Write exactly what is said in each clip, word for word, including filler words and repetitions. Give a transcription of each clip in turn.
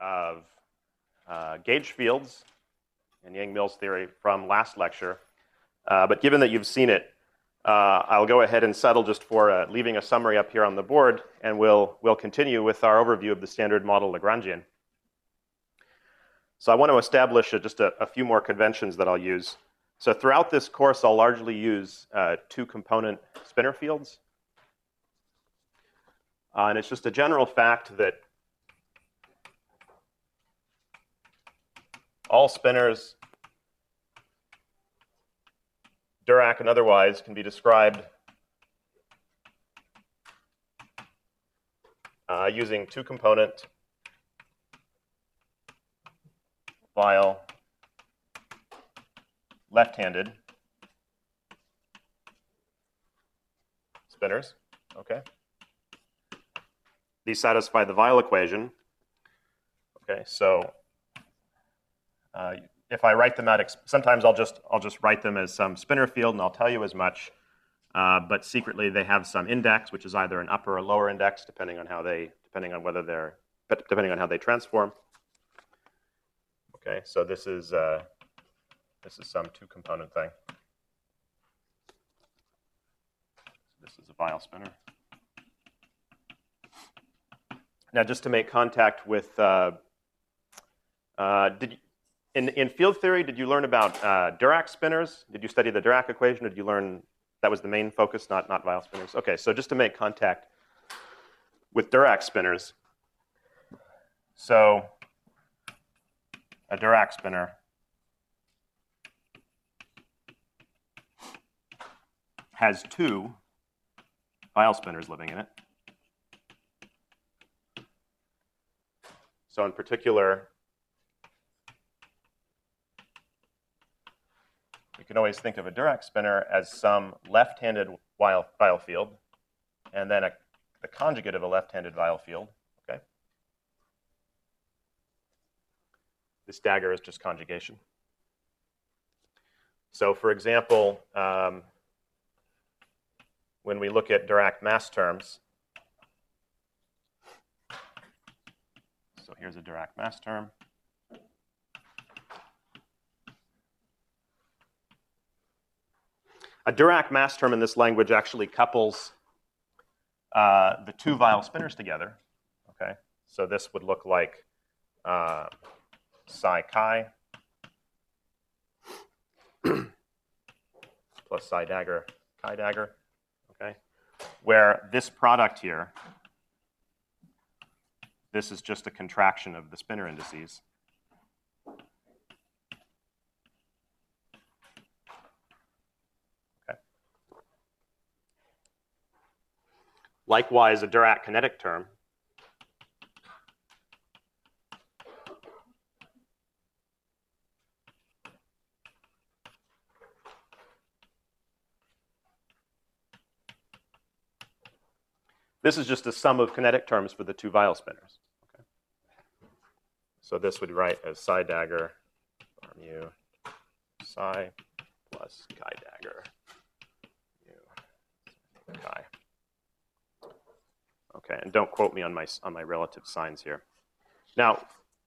of uh, gauge fields and Yang-Mills theory from last lecture. Uh, but given that you've seen it, uh, I'll go ahead and settle just for uh, leaving a summary up here on the board, and we'll, we'll continue with our overview of the standard model Lagrangian. So I want to establish uh, just a, a few more conventions that I'll use. So throughout this course, I'll largely use uh, two-component spinor fields. Uh, and it's just a general fact that all spinors, Dirac and otherwise, can be described uh, using two-component Weyl left-handed spinors. Okay. These satisfy the Weyl equation. Okay, so uh, if I write them out, sometimes I'll just I'll just write them as some spinor field, and I'll tell you as much. Uh, but secretly, they have some index, which is either an upper or lower index, depending on how they depending on whether they're depending on how they transform. Okay, so this is uh, this is some two-component thing. This is a Weyl spinor. Now, just to make contact with, uh, uh, did you, in in field theory, did you learn about uh, Dirac spinors? Did you study the Dirac equation? Or did you learn that was the main focus, not not Weyl spinors? Okay, so just to make contact with Dirac spinors, so a Dirac spinor has two Weyl spinors living in it. So in particular, we can always think of a Dirac spinor as some left-handed Weyl, Weyl field, and then a, the conjugate of a left-handed Weyl field. Okay. This dagger is just conjugation. So for example, um, when we look at Dirac mass terms, so here's a Dirac mass term. A Dirac mass term in this language actually couples uh, the two Weyl spinors together. Okay, so this would look like uh, psi chi plus psi dagger chi dagger. Okay, where this product here, this is just a contraction of the spinor indices. Okay. Likewise, a Dirac kinetic term this is just a sum of kinetic terms for the two Weyl spinors. Okay. So this would write as psi dagger bar mu psi plus chi dagger mu chi. Okay, and don't quote me on my on my relative signs here. Now,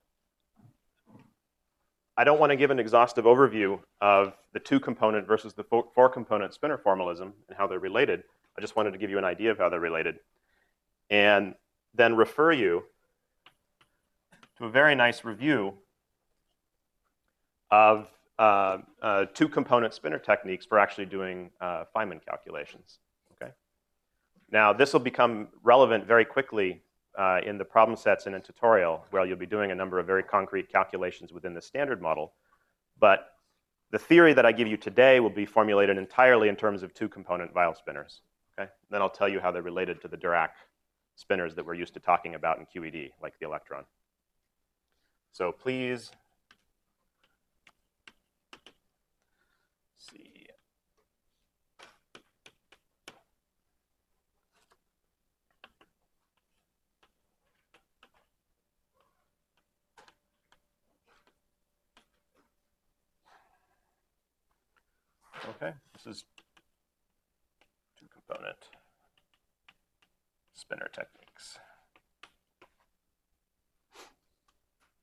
I don't want to give an exhaustive overview of the two-component versus the four-component spinor formalism and how they're related. I just wanted to give you an idea of how they're related, and then refer you to a very nice review of uh, uh, two-component spinor techniques for actually doing uh, Feynman calculations. Okay. Now, this will become relevant very quickly uh, in the problem sets in a tutorial where you'll be doing a number of very concrete calculations within the standard model. But the theory that I give you today will be formulated entirely in terms of two-component Weyl spinors. Okay. Then I'll tell you how they're related to the Dirac spinors that we're used to talking about in Q E D, like the electron. So please see. Okay, this is two-component spinor techniques.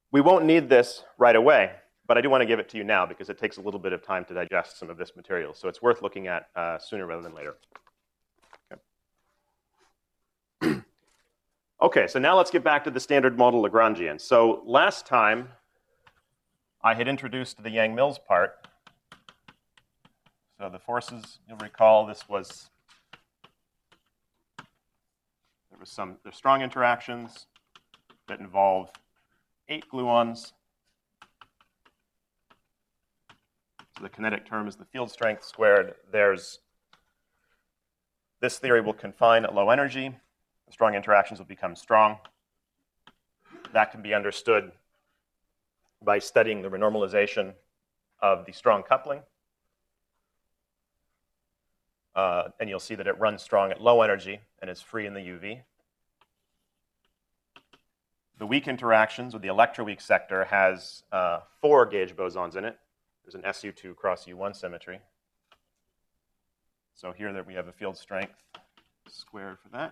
We won't need this right away, but I do want to give it to you now because it takes a little bit of time to digest some of this material. So it's worth looking at uh, sooner rather than later. Okay. Okay, so now let's get back to the standard model Lagrangian. So last time I had introduced the Yang-Mills part. So the forces, you'll recall, this was, there was some, there's strong interactions that involve eight gluons. So the kinetic term is the field strength squared. There's, this theory will confine at low energy. The strong interactions will become strong. That can be understood by studying the renormalization of the strong coupling. Uh, and you'll see that it runs strong at low energy and is free in the U V. The weak interactions, or the electroweak sector, has uh, four gauge bosons in it. There's an S U two cross U one symmetry. So here that we have a field strength squared for that.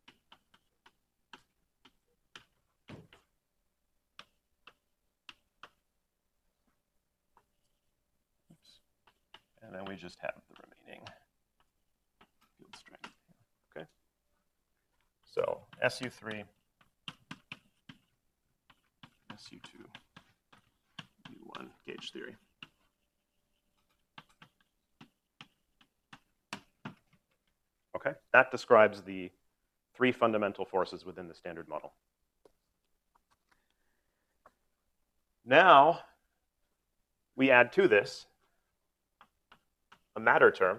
Oops. And then we just have the remaining field strength. Okay. So S U three, S U two, U one gauge theory. Okay, that describes the three fundamental forces within the standard model. Now, we add to this a matter term.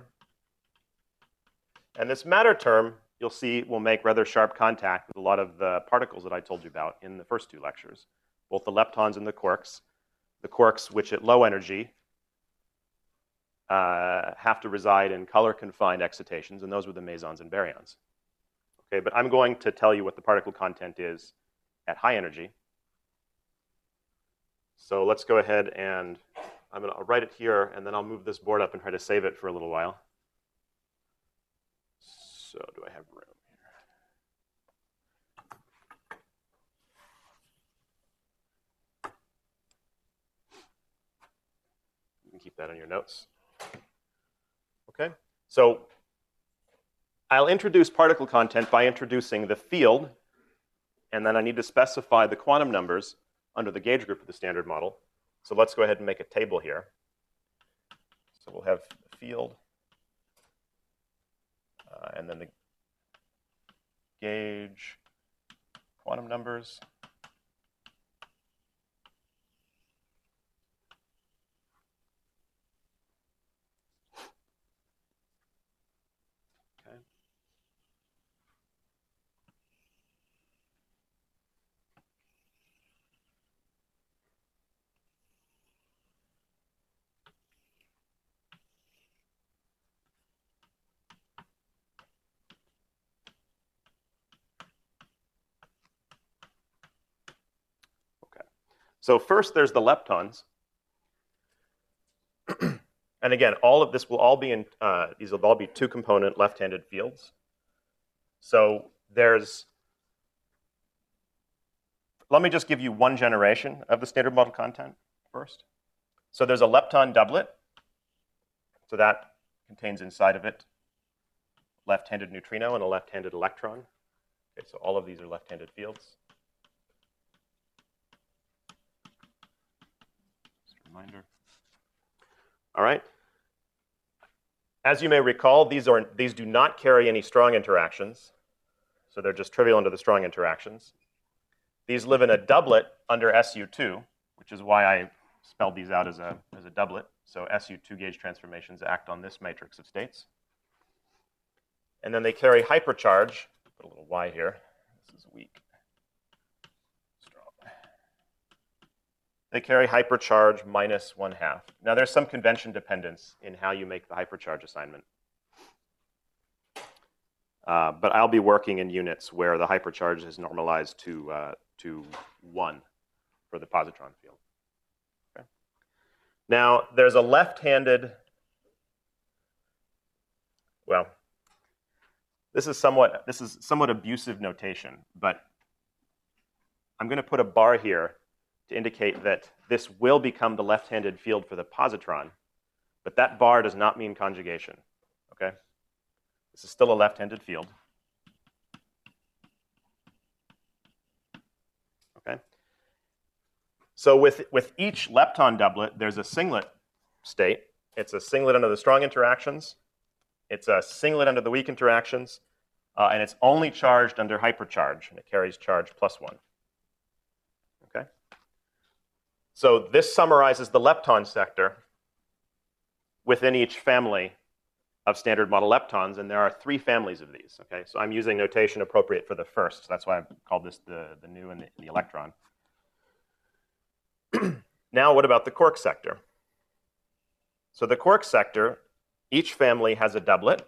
And this matter term, you'll see, will make rather sharp contact with a lot of the particles that I told you about in the first two lectures, both the leptons and the quarks. The quarks, which at low energy Uh, have to reside in color-confined excitations, and those were the mesons and baryons. Okay, but I'm going to tell you what the particle content is at high energy. So let's go ahead and I'm going to write it here, and then I'll move this board up and try to save it for a little while. So do I have room here? You can keep that in your notes. Okay, so I'll introduce particle content by introducing the field, and then I need to specify the quantum numbers under the gauge group of the standard model. So let's go ahead and make a table here. So we'll have the field, uh, and then the gauge quantum numbers. So first, there's the leptons. And again, all of this will all be in, uh, these will all be two-component left-handed fields. So there's, let me just give you one generation of the standard model content first. So there's a lepton doublet. So that contains inside of it left-handed neutrino and a left-handed electron. Okay, so all of these are left-handed fields. Reminder. All right. As you may recall, these, are, these do not carry any strong interactions. So they're just trivial under the strong interactions. These live in a doublet under S U two, which is why I spelled these out as a, as a doublet. So S U two gauge transformations act on this matrix of states. And then they carry hypercharge. Put a little y here. This is weak. They carry hypercharge minus one half. Now there's some convention dependence in how you make the hypercharge assignment. Uh, but I'll be working in units where the hypercharge is normalized to, uh, to one for the positron field. Okay. Now there's a left-handed, well, this is somewhat, this is somewhat abusive notation, but I'm going to put a bar here to indicate that this will become the left-handed field for the positron, but that bar does not mean conjugation, okay? This is still a left-handed field. Okay? So with, with each lepton doublet, there's a singlet state. It's a singlet under the strong interactions. It's a singlet under the weak interactions. Uh, and it's only charged under hypercharge, and it carries charge plus one. Okay? So this summarizes the lepton sector within each family of standard model leptons, and there are three families of these. Okay? So I'm using notation appropriate for the first. So that's why I've called this the, the nu and the, the electron. Now, what about the quark sector? So the quark sector, each family has a doublet.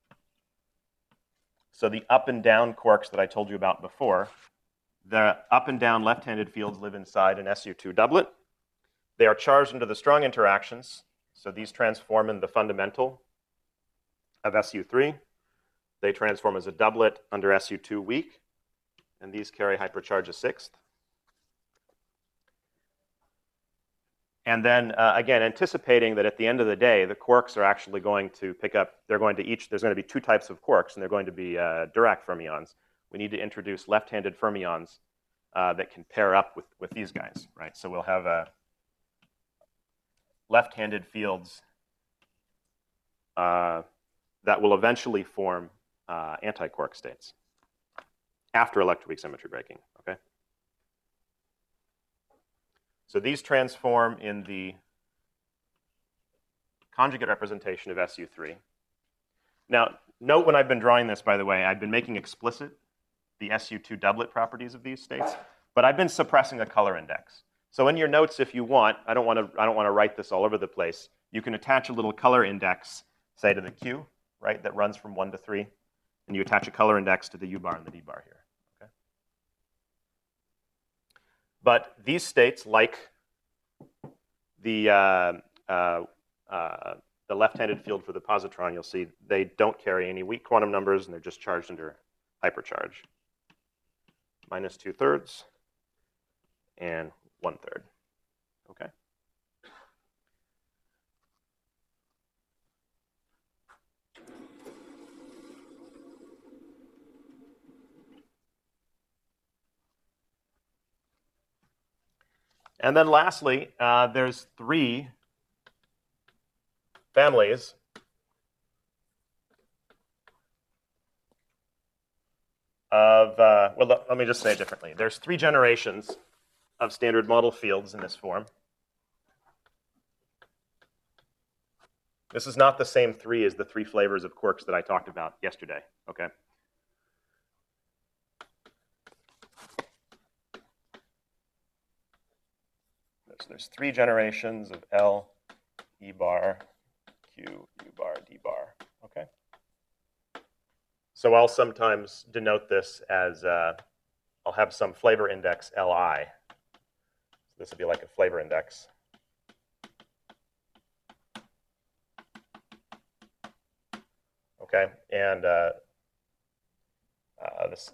So the up and down quarks that I told you about before, the up and down left-handed fields live inside an S U two doublet. They are charged under the strong interactions. So these transform in the fundamental of S U three. They transform as a doublet under S U two weak. And these carry hypercharge a sixth. And then, uh, again, anticipating that at the end of the day, the quarks are actually going to pick up, they're going to each, there's going to be two types of quarks, and they're going to be uh, Dirac fermions. We need to introduce left-handed fermions uh, that can pair up with, with these guys, right? So we'll have uh, left-handed fields uh, that will eventually form uh, anti-quark states after electroweak symmetry breaking, okay? So these transform in the conjugate representation of S U three. Now, note when I've been drawing this, by the way, I've been making explicit the S U two doublet properties of these states, but I've been suppressing a color index. So in your notes, if you want, I don't want to, I don't want to write this all over the place, you can attach a little color index, say to the Q, right, that runs from one to three, and you attach a color index to the U bar and the D bar here. But these states, like the, uh, uh, uh, the left-handed field for the positron, you'll see they don't carry any weak quantum numbers, and they're just charged under hypercharge. Minus two-thirds and one-third. Okay? And then lastly, uh, there's three families of, uh, well, let, let me just say it differently. There's three generations of standard model fields in this form. This is not the same three as the three flavors of quarks that I talked about yesterday, okay? So there's three generations of L, E bar, Q, U bar, D bar, okay? So I'll sometimes denote this as, uh, I'll have some flavor index Li. So this would be like a flavor index. Okay, and uh, uh, this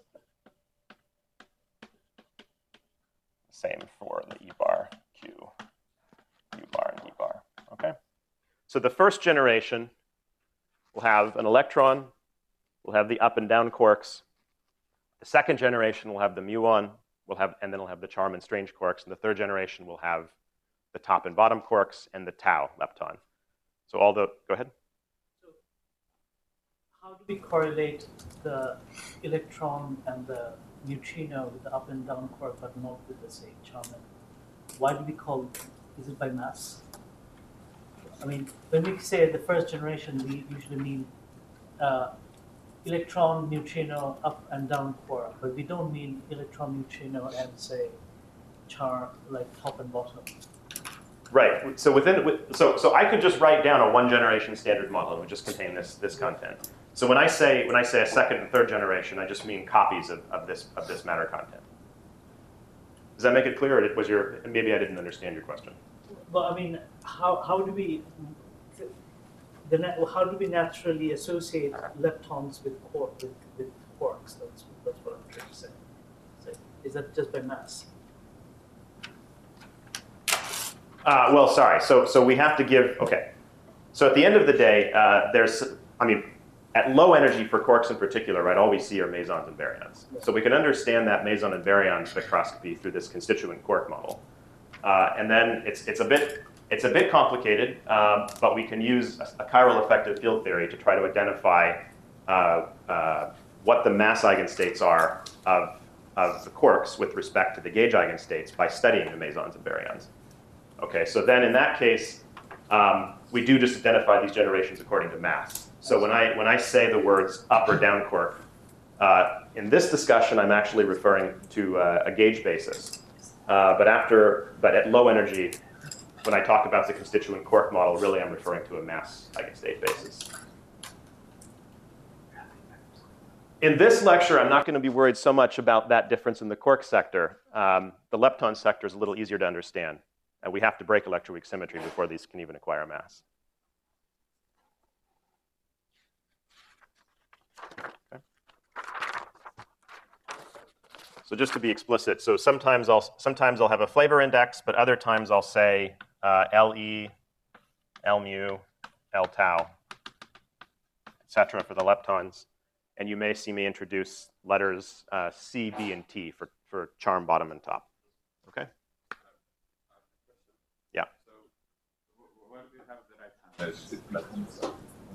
same for the E bar, Q, U bar, and D bar, okay? So the first generation will have an electron, we'll have the up and down quarks. The second generation will have the muon, we'll have, and then we'll have the charm and strange quarks. And the third generation will have the top and bottom quarks and the tau lepton. So all the, go ahead. So how do we correlate the electron and the neutrino with the up and down quark, but not with the, say, charm? Why do we call, is it by mass? I mean, when we say the first generation, we usually mean uh, electron, neutrino, up and down quark, but we don't mean electron, neutrino, and say charm, like top and bottom. Right. So within, so so I could just write down a one generation standard model and it would just contain this this content. So when I say when I say a second and third generation, I just mean copies of, of this of this matter content. Does that make it clear? Or was your maybe I didn't understand your question? Well, I mean, how how do we the how do we naturally associate leptons with quark with, with quarks? That's that's what I'm trying to say. So is that just by mass? Uh, well, sorry. So, so we have to give, okay. So at the end of the day, uh, there's, I mean, at low energy for quarks in particular, right, all we see are mesons and baryons. So we can understand that meson and baryon spectroscopy through this constituent quark model. Uh, and then it's, it's, a bit, it's a bit complicated, um, but we can use a, a chiral effective field theory to try to identify uh, uh, what the mass eigenstates are of, of the quarks with respect to the gauge eigenstates by studying the mesons and baryons. Okay, so then in that case, um, we do just identify these generations according to mass. So when I, when I say the words up or down quark, uh, in this discussion, I'm actually referring to uh, a gauge basis. Uh, but after, but at low energy, when I talk about the constituent quark model, really I'm referring to a mass eigenstate basis. In this lecture, I'm not going to be worried so much about that difference in the quark sector. Um, the lepton sector is a little easier to understand. And we have to break electroweak symmetry before these can even acquire mass. Okay. So just to be explicit, so sometimes I'll, sometimes I'll have a flavor index, but other times I'll say uh, L E, L mu, L tau, et cetera for the leptons. And you may see me introduce letters uh, C, B, and T for, for charm bottom and top. Okay? Yeah. So what do you have the right hand?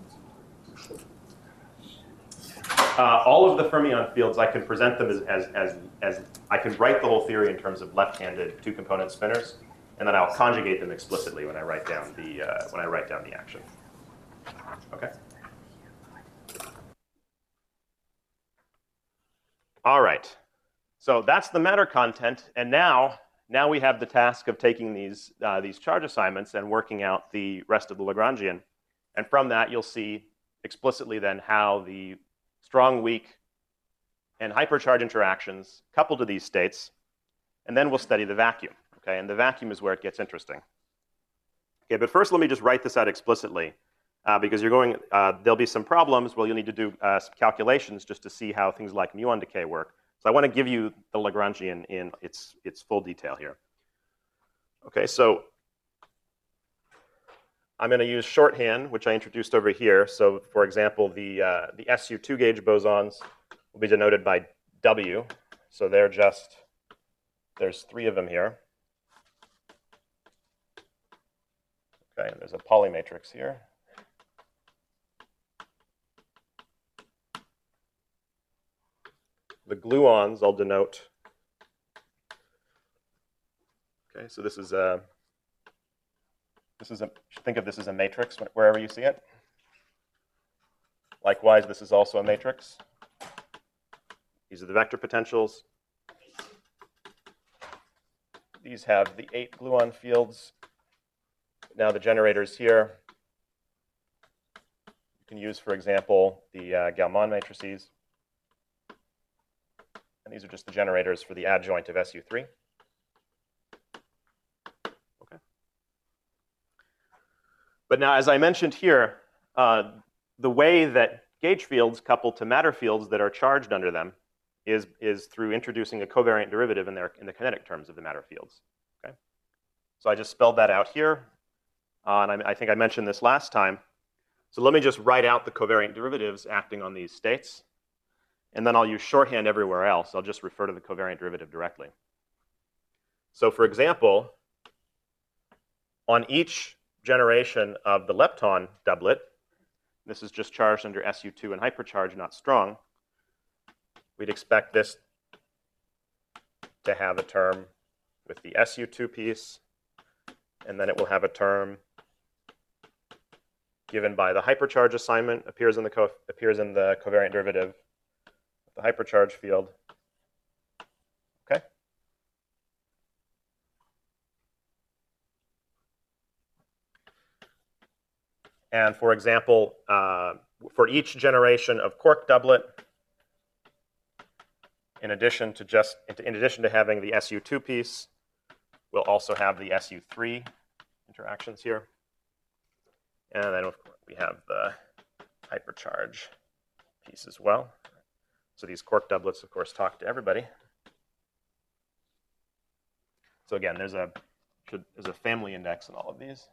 Uh, all of the fermion fields, I can present them as, as, as, as, I can write the whole theory in terms of left-handed two-component spinners, and then I'll conjugate them explicitly when I write down the, uh, when I write down the action. Okay? All right. So that's the matter content, and now, now we have the task of taking these, uh, these charge assignments and working out the rest of the Lagrangian. And from that, you'll see explicitly then how the strong, weak, and hypercharge interactions couple to these states, and then we'll study the vacuum, okay? And the vacuum is where it gets interesting. Okay, but first let me just write this out explicitly, uh, because you're going, uh, there'll be some problems where you'll need to do uh, some calculations just to see how things like muon decay work. So I want to give you the Lagrangian in its, its full detail here. Okay, so I'm going to use shorthand, which I introduced over here. So for example, the, uh, the S U two gauge bosons will be denoted by W. So they're just, there's three of them here. Okay, and there's a polymatrix here. The gluons I'll denote. Okay, so this is a, this is a, think of this as a matrix wherever you see it. Likewise, this is also a matrix. These are the vector potentials. These have the eight gluon fields. Now the generators here, you can use, for example, the uh, Gell-Mann matrices. And these are just the generators for the adjoint of S U three. Okay. But now, as I mentioned here, uh, the way that gauge fields couple to matter fields that are charged under them is, is through introducing a covariant derivative in, their, in the kinetic terms of the matter fields. Okay? So I just spelled that out here. Uh, and I, I think I mentioned this last time. So let me just write out the covariant derivatives acting on these states. And then I'll use shorthand everywhere else. I'll just refer to the covariant derivative directly. So for example, on each generation of the lepton doublet, this is just charged under S U two and hypercharge, not strong, we'd expect this to have a term with the S U two piece, and then it will have a term given by the hypercharge assignment, appears in the, co appears in the covariant derivative, the hypercharge field. Okay? And for example, uh, for each generation of quark doublet, in addition to just in addition to having the S U two piece, we'll also have the S U three interactions here. And then of course, we have the hypercharge piece as well. So these quark doublets, of course, talk to everybody. So again, there's a should, there's a family index in all of these.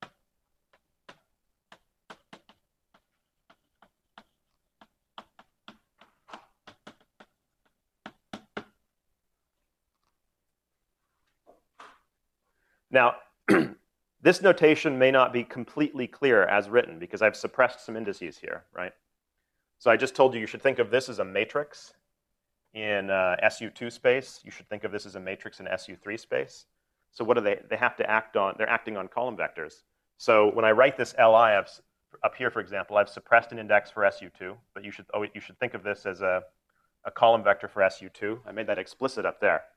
Now, this notation may not be completely clear as written because I've suppressed some indices here, right? So I just told you you should think of this as a matrix in uh, S U two space. You should think of this as a matrix in S U three space. So what do they, they have to act on? They're acting on column vectors. So when I write this Li, I've, up here, for example, I've suppressed an index for S U two, but you should, oh, you should think of this as a, a column vector for S U two. I made that explicit up there.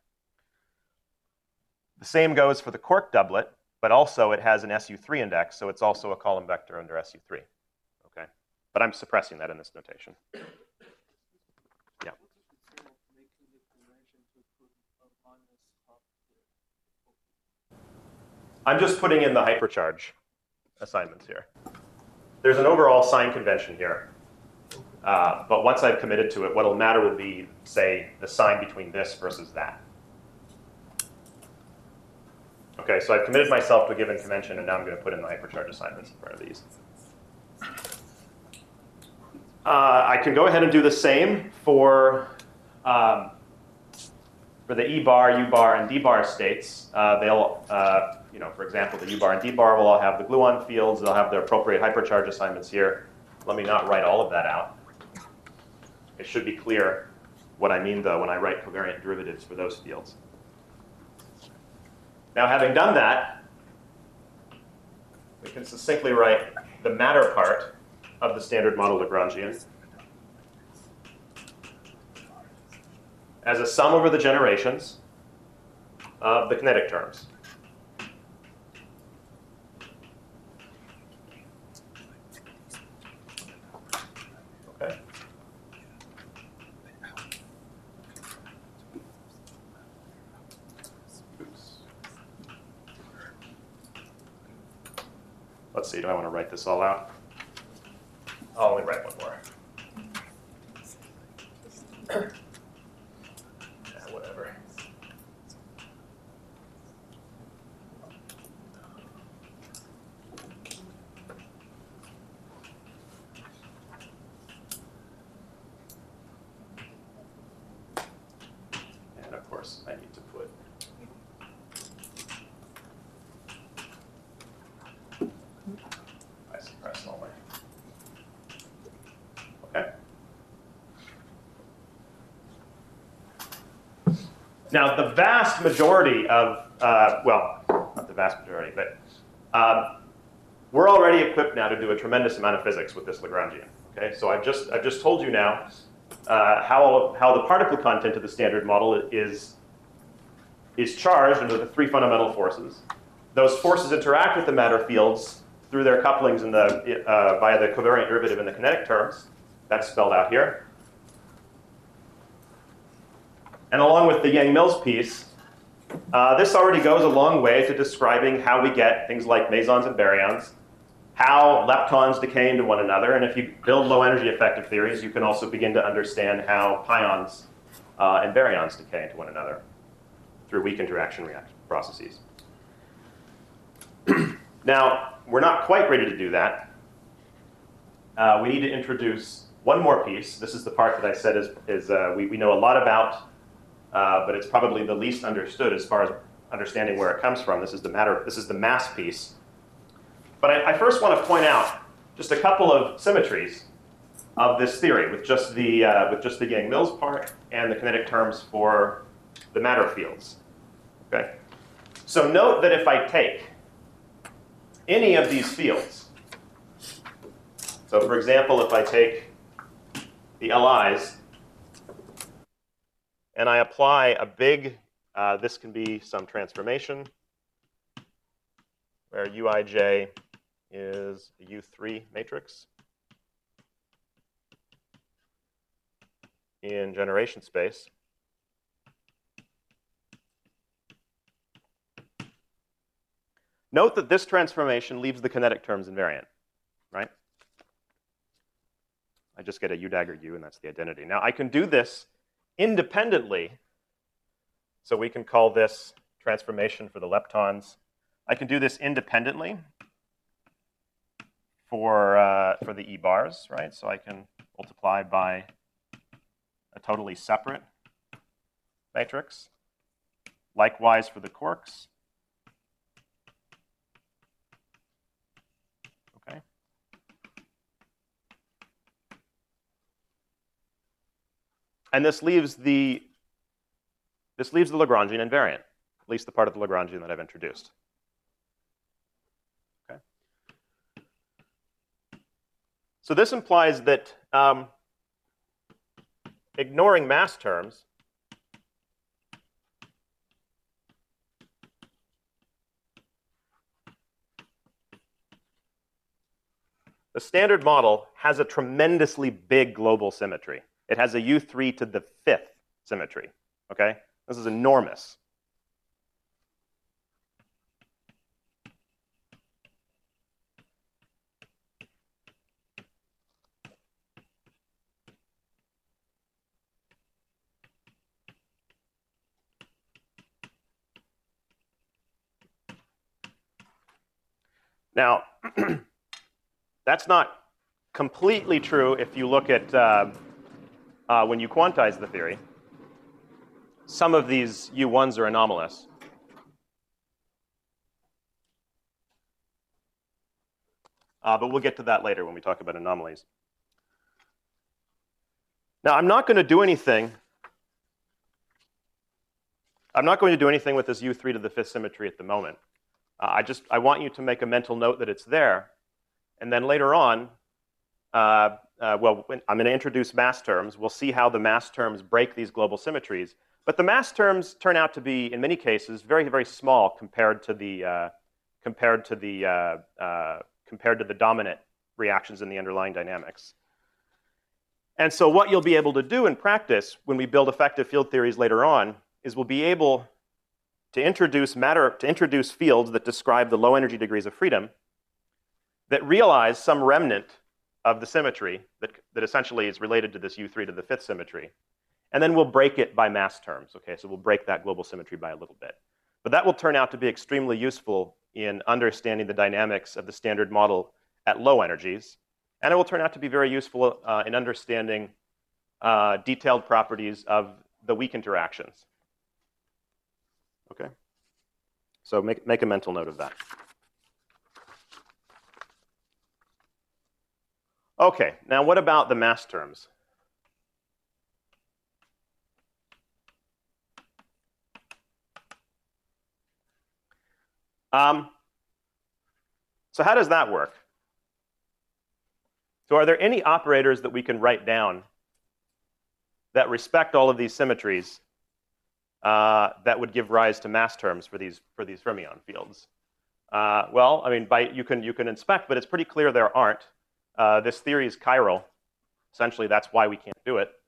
The same goes for the quark doublet, but also it has an S U three index, so it's also a column vector under S U three. Okay, but I'm suppressing that in this notation. Yeah. I'm just putting in the hypercharge assignments here. There's an overall sign convention here, uh, but once I've committed to it, what'll matter would be, say, the sign between this versus that. Okay, so I've committed myself to a given convention, and now I'm going to put in the hypercharge assignments in front of these. Uh, I can go ahead and do the same for, um, for the E bar, U bar, and D bar states. Uh, they'll, uh, you know, for example, the U bar and D bar will all have the gluon fields. They'll have their appropriate hypercharge assignments here. Let me not write all of that out. It should be clear what I mean, though, when I write covariant derivatives for those fields. Now, having done that, we can succinctly write the matter part of the standard model Lagrangian as a sum over the generations of the kinetic terms. Okay. Let's see, do I want to write this all out? I'll only write one more. Yeah, whatever. And of course, I need to put I suppress all my. Okay. Now, the vast majority of, uh, well, not the vast majority, but um, we're already equipped now to do a tremendous amount of physics with this Lagrangian. Okay, so I've just I've just told you now uh, how how the particle content of the standard model is is charged under the three fundamental forces. Those forces interact with the matter fields through their couplings in the uh, via the covariant derivative in the kinetic terms. That's spelled out here. And along with the Yang-Mills piece, uh, this already goes a long way to describing how we get things like mesons and baryons, how leptons decay into one another, and if you build low-energy effective theories, you can also begin to understand how pions uh, and baryons decay into one another through weak interaction reaction processes. Now, we're not quite ready to do that. Uh, we need to introduce one more piece. This is the part that I said is, is uh, we, we know a lot about, uh, but it's probably the least understood as far as understanding where it comes from. This is the matter. This is the mass piece. But I, I first want to point out just a couple of symmetries of this theory with just the uh, with just the Yang-Mills part and the kinetic terms for the matter fields. Okay. So note that if I take any of these fields, so for example, if I take the L Is and I apply a big, uh, this can be some transformation where Uij is a U three matrix in generation space. Note that this transformation leaves the kinetic terms invariant, right? I just get a U dagger U, and that's the identity. Now, I can do this independently. So we can call this transformation for the leptons I can do this independently for, uh, for the E-bars, right? So I can multiply by a totally separate matrix. Likewise for the quarks. Okay. And this leaves the this leaves the Lagrangian invariant, at least the part of the Lagrangian that I've introduced. Okay. So this implies that um, ignoring mass terms, the Standard Model has a tremendously big global symmetry. It has a U three to the fifth symmetry, okay? This is enormous. Now, that's not completely true if you look at uh, uh, when you quantize the theory. Some of these U ones are anomalous. Uh, but we'll get to that later when we talk about anomalies. Now, I'm not going to do anything. I'm not going to do anything with this U three to the fifth symmetry at the moment. Uh, I just I want you to make a mental note that it's there, and then later on, uh, uh, well, when, I'm going to introduce mass terms. We'll see how the mass terms break these global symmetries. But the mass terms turn out to be, in many cases, very, very small compared to the uh, compared to the uh, uh, compared to the dominant reactions in the underlying dynamics. And so, what you'll be able to do in practice when we build effective field theories later on is we'll be able to introduce matter to introduce fields that describe the low energy degrees of freedom that realize some remnant of the symmetry that that essentially is related to this U three to the fifth symmetry. And then we'll break it by mass terms, okay? So we'll break that global symmetry by a little bit. But that will turn out to be extremely useful in understanding the dynamics of the Standard Model at low energies. And it will turn out to be very useful uh, in understanding uh, detailed properties of the weak interactions. Okay? So make, make a mental note of that. Okay, now what about the mass terms? Um, so how does that work? So are there any operators that we can write down that respect all of these symmetries uh, that would give rise to mass terms for these for these fermion fields? Uh, well, I mean, by you can you can inspect, but it's pretty clear there aren't. Uh, this theory is chiral. Essentially, that's why we can't do it.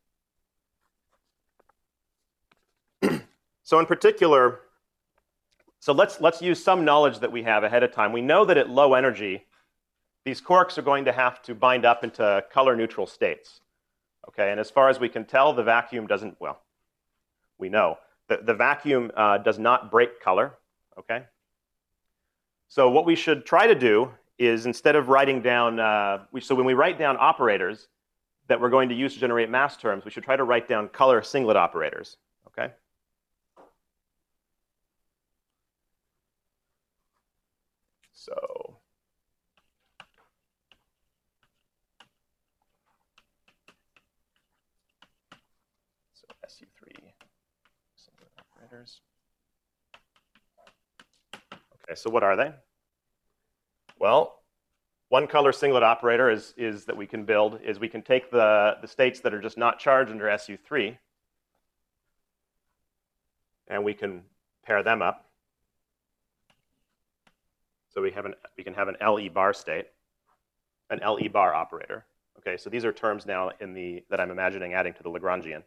So in particular, so let's let's use some knowledge that we have ahead of time. We know that at low energy, these quarks are going to have to bind up into color neutral states. Okay, and as far as we can tell, the vacuum doesn't, well, we know that the vacuum uh, does not break color. Okay, so what we should try to do is instead of writing down, uh, we, so when we write down operators that we're going to use to generate mass terms, we should try to write down color singlet operators. Okay. So so S U three singlet operators. Okay, so what are they? Well, one color singlet operator is, is that we can build is we can take the, the states that are just not charged under S U three, and we can pair them up. So we have an we can have an L E bar state, an L E bar operator. Okay, so these are terms now in the that I'm imagining adding to the Lagrangian.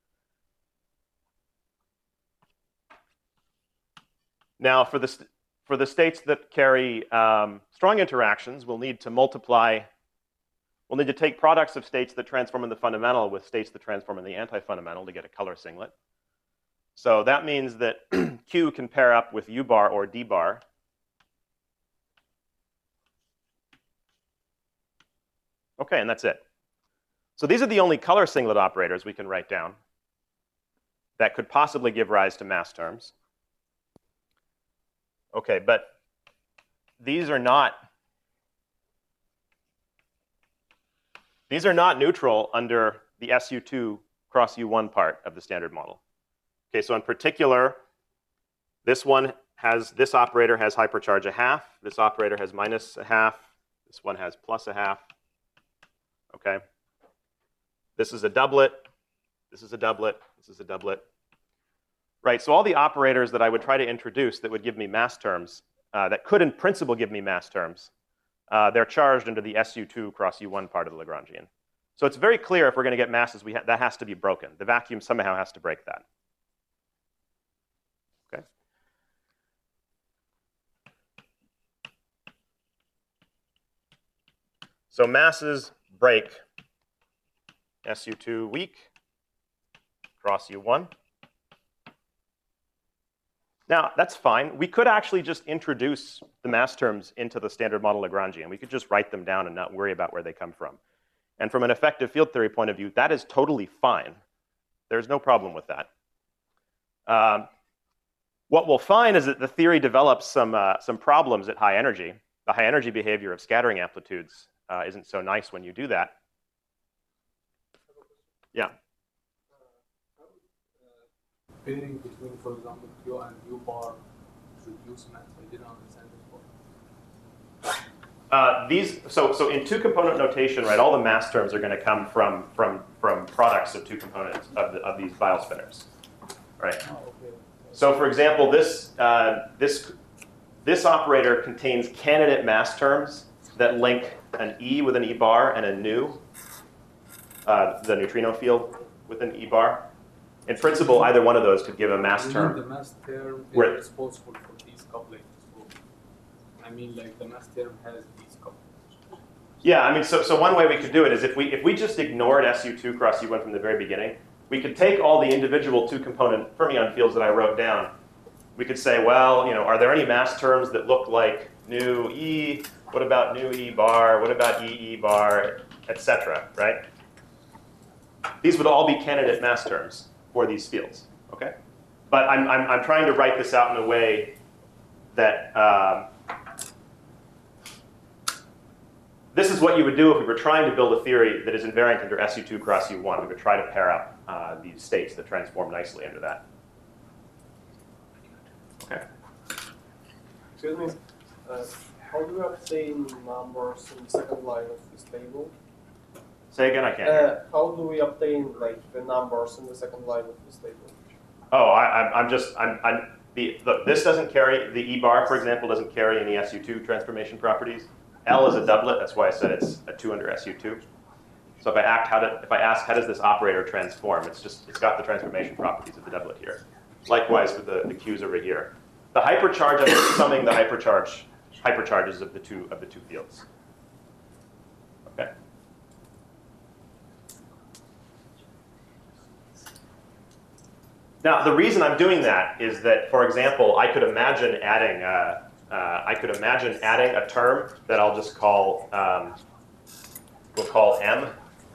Now for the for the states that carry um, strong interactions, we'll need to multiply. We'll need to take products of states that transform in the fundamental with states that transform in the anti-fundamental to get a color singlet. So that means that Q can pair up with U bar or D bar. Okay, and that's it. So these are the only color singlet operators we can write down that could possibly give rise to mass terms. Okay, but these are not these are not neutral under the S U two cross U one part of the standard model. Okay, so in particular, this one has, this operator has hypercharge a half, this operator has minus a half, this one has plus a half. Okay. This is a doublet, this is a doublet, this is a doublet. Right, so all the operators that I would try to introduce that would give me mass terms, uh, that could in principle give me mass terms, uh, they're charged under the S U two cross U one part of the Lagrangian. So it's very clear if we're going to get masses, we ha that has to be broken. The vacuum somehow has to break that. Okay. So masses break S U two weak, cross U one. Now, that's fine. We could actually just introduce the mass terms into the standard model Lagrangian. We could just write them down and not worry about where they come from. And from an effective field theory point of view, that is totally fine. There's no problem with that. Um, what we'll find is that the theory develops some, uh, some problems at high energy. The high energy behavior of scattering amplitudes uh, isn't so nice when you do that. Yeah. Pairing between, for example, Q and U bar to reduce mass. I didn't understand this part. Uh, these, so, so in two-component notation, right, all the mass terms are going to come from, from, from products of two components of, the, of these Weyl spinners, right? Oh, okay. So for example, this, uh, this, this operator contains candidate mass terms that link an E with an E bar and a nu, uh, the neutrino field with an E bar. In principle, either one of those could give a mass I term. mean the mass term is Where- responsible for these couplings. So, I mean, like the mass term has these couplings. Yeah, I mean, so, so one way we could do it is if we, if we just ignored S U two cross U one from the very beginning, we could take all the individual two-component fermion fields that I wrote down. We could say, well, you know, are there any mass terms that look like nu E? What about nu E bar? What about E E bar, et cetera, right? These would all be candidate mass terms for these fields, okay? But I'm, I'm, I'm trying to write this out in a way that um, this is what you would do if we were trying to build a theory that is invariant under S U two cross U one. We would try to pair up uh, these states that transform nicely under that. Okay. Excuse me, uh, how do you obtain numbers in the second line of this table? Say again, I can't hear. Uh, how do we obtain like the numbers in the second line of this table? Oh, I, I'm, I'm just, I'm, I'm the, look, this doesn't carry, the E bar, for example, doesn't carry any S U two transformation properties. L is a doublet, that's why I said it's a two under S U two. So if I act, how to, if I ask how does this operator transform, it's just, it's got the transformation properties of the doublet here. Likewise with the, the Q's over here. The hypercharge, I'm just summing the hypercharge, hypercharges of the two, of the two fields. Okay. Now, the reason I'm doing that is that, for example, I could imagine adding, uh, uh, I could imagine adding a term that I'll just call, um, we'll call M,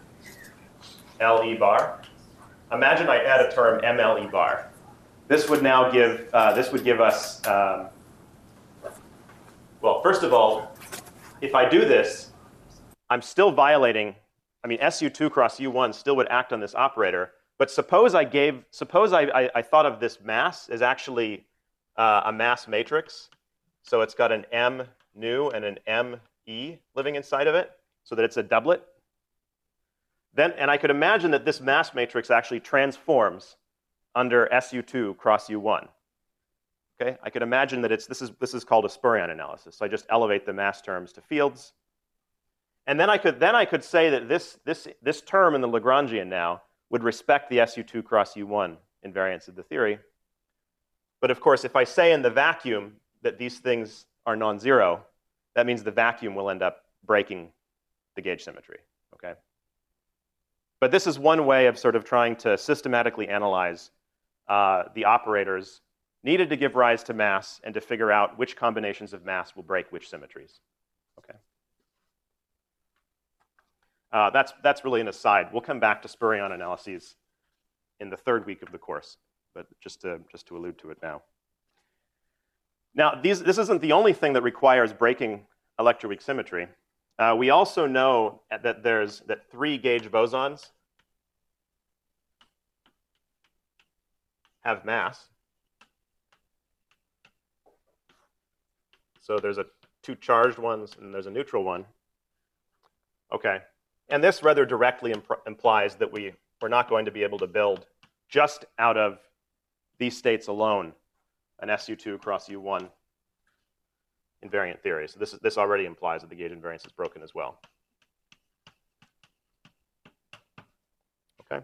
L E bar. Imagine I add a term M L E bar. This would now give, uh, this would give us, um, well, first of all, if I do this, I'm still violating, I mean, S U two cross U one still would act on this operator. But suppose I gave, suppose I, I, I thought of this mass as actually uh, a mass matrix. So it's got an M nu and an M E living inside of it, so that it's a doublet. Then, and I could imagine that this mass matrix actually transforms under S U two cross U one. Okay, I could imagine that it's, this is, this is called a spurion analysis. So I just elevate the mass terms to fields. And then I could, then I could say that this, this, this term in the Lagrangian now would respect the S U two cross U one invariance of the theory. But of course, if I say in the vacuum that these things are non-zero, that means the vacuum will end up breaking the gauge symmetry, okay? But this is one way of sort of trying to systematically analyze uh, the operators needed to give rise to mass and to figure out which combinations of mass will break which symmetries, okay? Uh, that's, that's really an aside. We'll come back to spurion analyses in the third week of the course, but just to, just to allude to it now. Now, these, this isn't the only thing that requires breaking electroweak symmetry. Uh, we also know that there's that three gauge bosons have mass. So there's a two charged ones and there's a neutral one. Okay, and this rather directly imp implies that we, we're not going to be able to build just out of these states alone an S U two cross U one invariant theory. So this, is, this already implies that the gauge invariance is broken as well. Okay.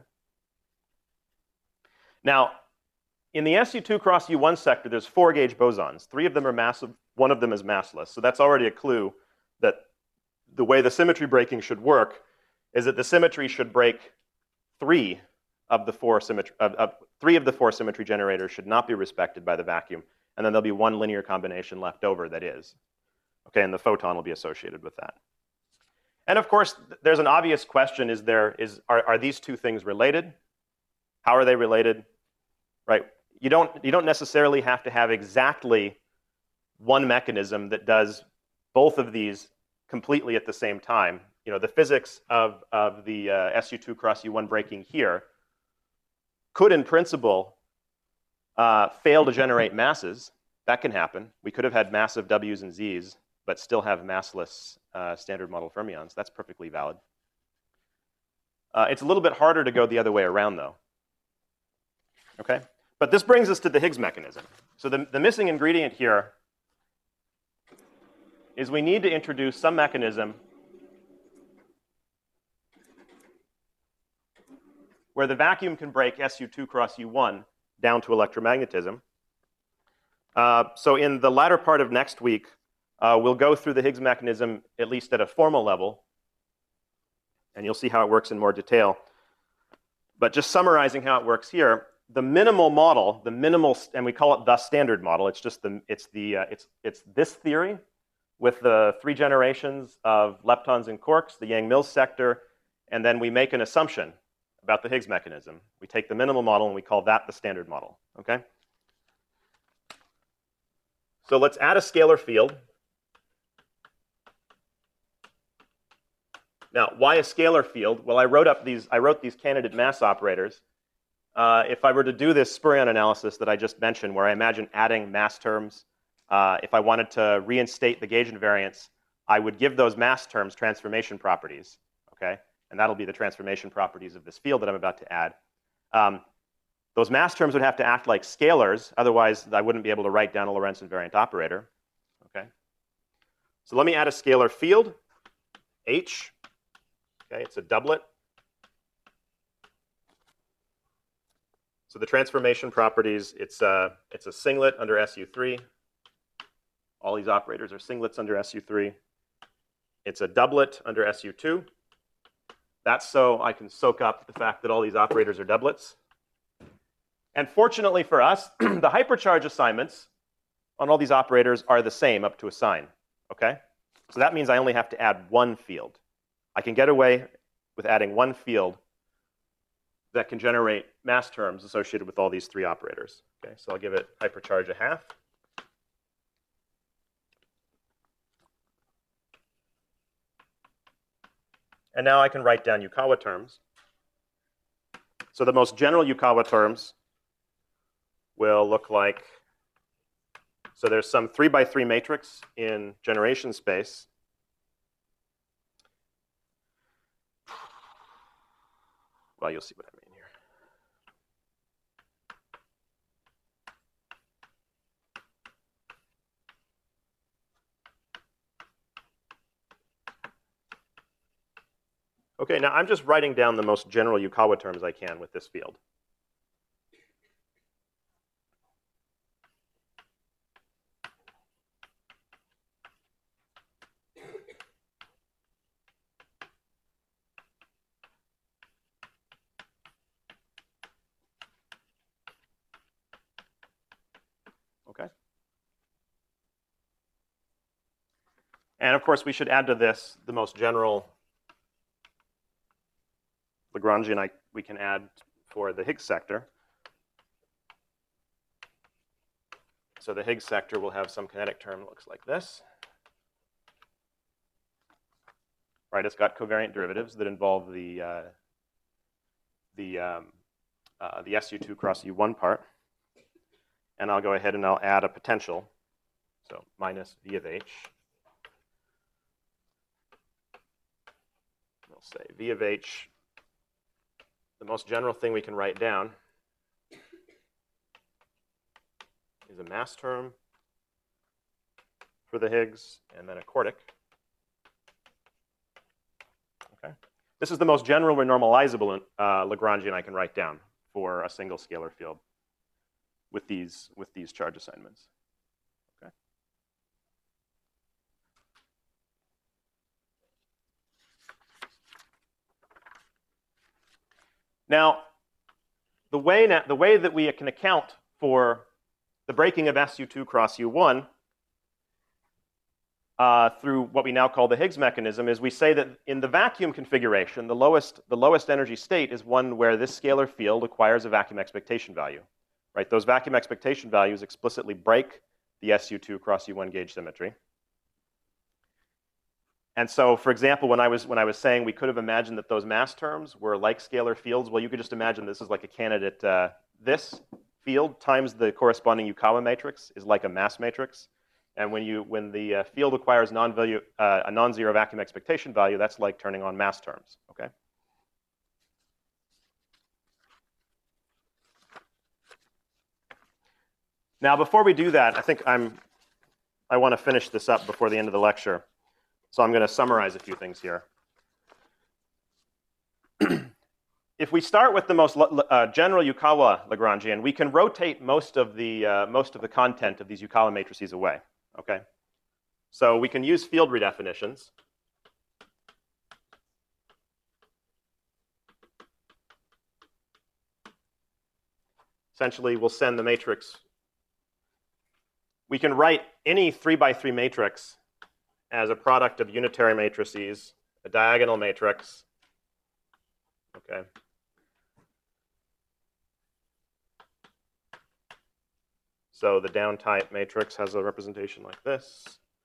Now, in the S U two cross U one sector, there's four gauge bosons. Three of them are massive, one of them is massless. So that's already a clue that the way the symmetry breaking should work is that the symmetry should break three of the four symmetry, of, of, three of the four symmetry generators should not be respected by the vacuum, and then there'll be one linear combination left over that is. Okay, and the photon will be associated with that. And of course, there's an obvious question, is there, is, are, are these two things related? How are they related? Right, you don't, you don't necessarily have to have exactly one mechanism that does both of these completely at the same time. You know, the physics of, of the uh, S U two cross U one breaking here could, in principle, uh, fail to generate masses. That can happen. We could have had massive W's and Z's, but still have massless uh, standard model fermions. That's perfectly valid. Uh, it's a little bit harder to go the other way around, though. Okay? But this brings us to the Higgs mechanism. So the, the missing ingredient here is we need to introduce some mechanism where the vacuum can break S U two cross U one down to electromagnetism. Uh, so in the latter part of next week, uh, we'll go through the Higgs mechanism at least at a formal level, and you'll see how it works in more detail. But just summarizing how it works here, the minimal model, the minimal, and we call it the standard model. It's just the, it's the, uh, it's, it's this theory with the three generations of leptons and quarks, the Yang-Mills sector, and then we make an assumption about the Higgs mechanism. We take the minimal model and we call that the standard model, okay? So let's add a scalar field. Now, why a scalar field? Well, I wrote up these, I wrote these candidate mass operators. Uh, if I were to do this spurion analysis that I just mentioned, where I imagine adding mass terms, uh, if I wanted to reinstate the gauge invariance, I would give those mass terms transformation properties, okay? And that'll be the transformation properties of this field that I'm about to add. Um, those mass terms would have to act like scalars, otherwise I wouldn't be able to write down a Lorentz invariant operator, okay? So let me add a scalar field, H, okay, it's a doublet. So the transformation properties, it's a, it's a singlet under S U three. All these operators are singlets under S U three. It's a doublet under S U two. That's so I can soak up the fact that all these operators are doublets. And fortunately for us, the hypercharge assignments on all these operators are the same up to a sign, okay? So that means I only have to add one field. I can get away with adding one field that can generate mass terms associated with all these three operators. Okay, so I'll give it hypercharge a half. And now I can write down Yukawa terms. So the most general Yukawa terms will look like, so there's some three by three matrix in generation space. Well, you'll see what I mean here. Okay, now I'm just writing down the most general Yukawa terms I can with this field. Okay. And of course, we should add to this the most general Lagrangian I, we can add for the Higgs sector. So the Higgs sector will have some kinetic term that looks like this. Right, it's got covariant derivatives that involve the uh, the um, uh, the S U two cross U one part, and I'll go ahead and I'll add a potential, so minus V of H. We'll say V of H. The most general thing we can write down is a mass term for the Higgs, and then a quartic. Okay. This is the most general or normalizable uh, Lagrangian I can write down for a single scalar field with these, with these charge assignments. Okay. Now, the way, na the way that we can account for the breaking of S U two cross U one Uh, through what we now call the Higgs mechanism is we say that in the vacuum configuration, the lowest, the lowest energy state is one where this scalar field acquires a vacuum expectation value. Right? Those vacuum expectation values explicitly break the S U two cross U one gauge symmetry. And so, for example, when I was, when I was saying we could have imagined that those mass terms were like scalar fields, well, you could just imagine this is like a candidate. Uh, this field times the corresponding Yukawa matrix is like a mass matrix. And when, you, when the uh, field acquires non-value, uh, a non-zero vacuum expectation value, that's like turning on mass terms, okay? Now, before we do that, I think I'm, I want to finish this up before the end of the lecture. So I'm going to summarize a few things here. If we start with the most uh, general Yukawa Lagrangian, we can rotate most of the, uh, most of the content of these Yukawa matrices away. Okay, so we can use field redefinitions. Essentially, we'll send the matrix. We can write any three by three matrix as a product of unitary matrices, a diagonal matrix. Okay. So the down type matrix has a representation like this.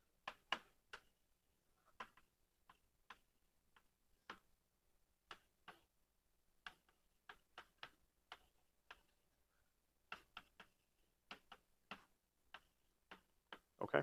Okay.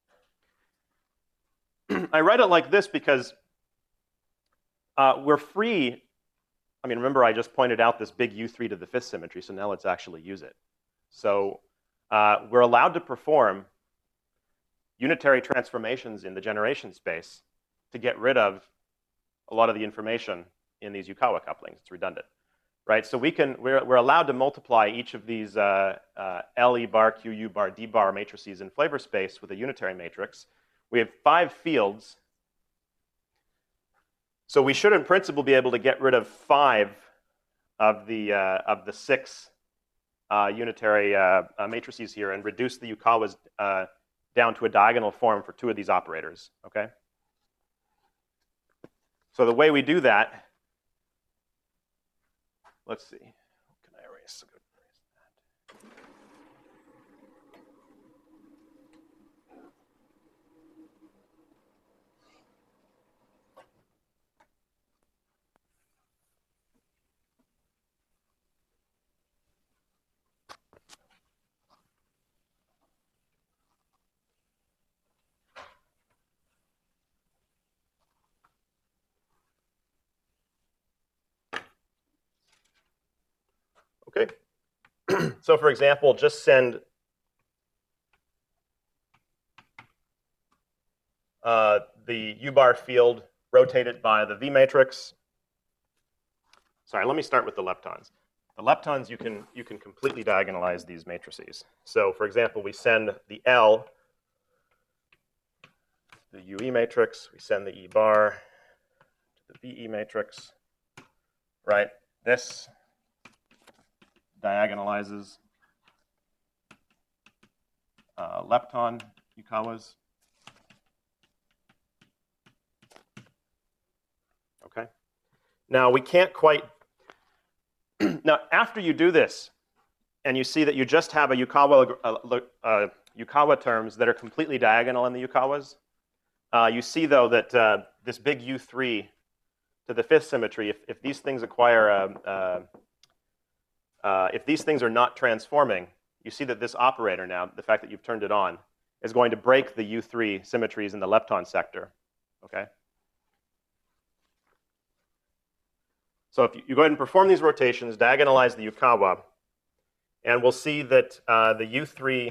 I write it like this because uh, we're free. I mean, remember I just pointed out this big U three to the fifth symmetry, so now let's actually use it. So Uh, we're allowed to perform unitary transformations in the generation space to get rid of a lot of the information in these Yukawa couplings. It's redundant, right? So we can, we're, we're allowed to multiply each of these uh, uh, L E bar, Q U bar, D bar matrices in flavor space with a unitary matrix. We have five fields. So we should, in principle, be able to get rid of five of the, uh, of the six Uh, unitary uh, uh, matrices here and reduce the Yukawas uh, down to a diagonal form for two of these operators, okay? So the way we do that, let's see, can I erase? Okay. So for example, just send uh, the U-bar field, rotate it by the V matrix. Sorry, let me start with the leptons. The leptons, you can, you can completely diagonalize these matrices. So for example, we send the L, the U E matrix, we send the E bar to the V E matrix, right? This diagonalizes uh, lepton Yukawas. Okay. Now, we can't quite... Now, after you do this, and you see that you just have a Yukawa, uh, uh, Yukawa terms that are completely diagonal in the Yukawas, uh, you see, though, that uh, this big U three to the fifth symmetry, if, if these things acquire a... Uh, uh, if these things are not transforming, you see that this operator now, the fact that you've turned it on, is going to break the U three symmetries in the lepton sector, okay? So if you, you go ahead and perform these rotations, diagonalize the Yukawa, and we'll see that uh, the U three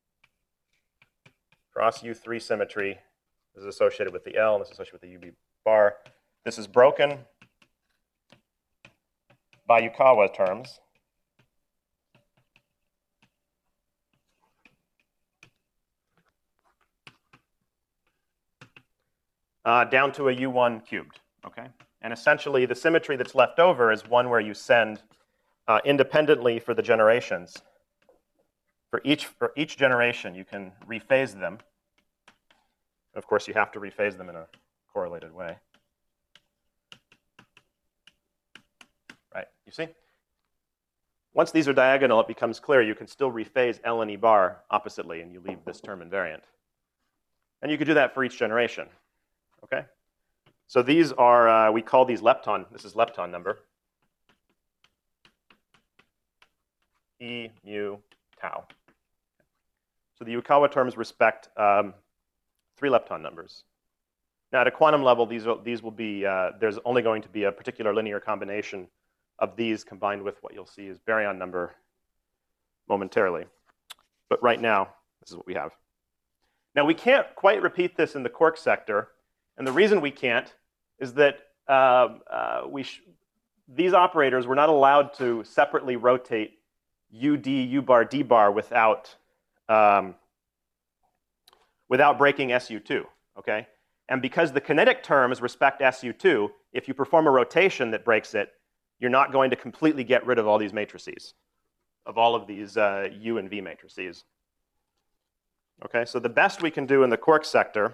cross U three symmetry is associated with the L, and this is associated with the U B bar. This is broken by Yukawa terms. Uh, down to a U one cubed, okay? And essentially, the symmetry that's left over is one where you send uh, independently for the generations. For each, for each generation, you can rephase them. Of course, you have to rephase them in a correlated way. Right, you see? Once these are diagonal, it becomes clear you can still rephase L and E bar oppositely, and you leave this term invariant. And you could do that for each generation. Okay, so these are, uh, we call these lepton, this is lepton number, E, mu, tau. So the Yukawa terms respect um, three lepton numbers. Now at a quantum level, these, will, these will be, uh, there's only going to be a particular linear combination of these combined with what you'll see as baryon number momentarily. But right now, this is what we have. Now we can't quite repeat this in the quark sector. And the reason we can't is that uh, uh, we sh these operators were not allowed to separately rotate U D, U bar, D bar without, um, without breaking S U two, okay? And because the kinetic terms respect S U two, if you perform a rotation that breaks it, you're not going to completely get rid of all these matrices, of all of these uh, U and V matrices. Okay, so the best we can do in the quark sector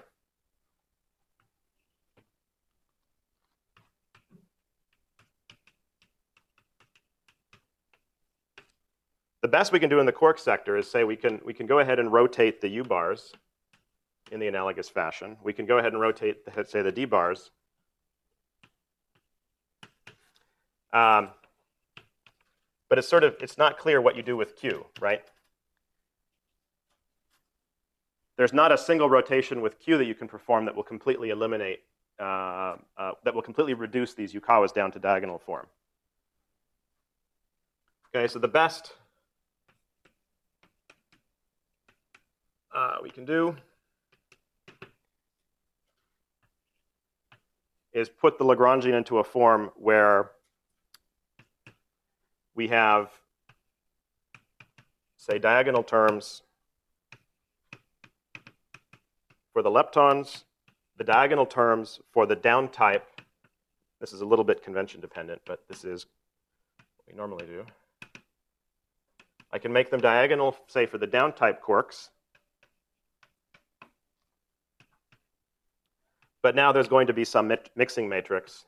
The best we can do in the quark sector is say we can, we can go ahead and rotate the U bars in the analogous fashion. We can go ahead and rotate, the, say, the D bars. Um, but it's sort of, it's not clear what you do with Q, right? There's not a single rotation with Q that you can perform that will completely eliminate, uh, uh, that will completely reduce these Yukawas down to diagonal form. Okay, so the best Uh, we can do is put the Lagrangian into a form where we have, say, diagonal terms for the leptons, the diagonal terms for the down type. This is a little bit convention dependent, but this is what we normally do. I can make them diagonal, say, for the down type quarks. But now there's going to be some mixing matrix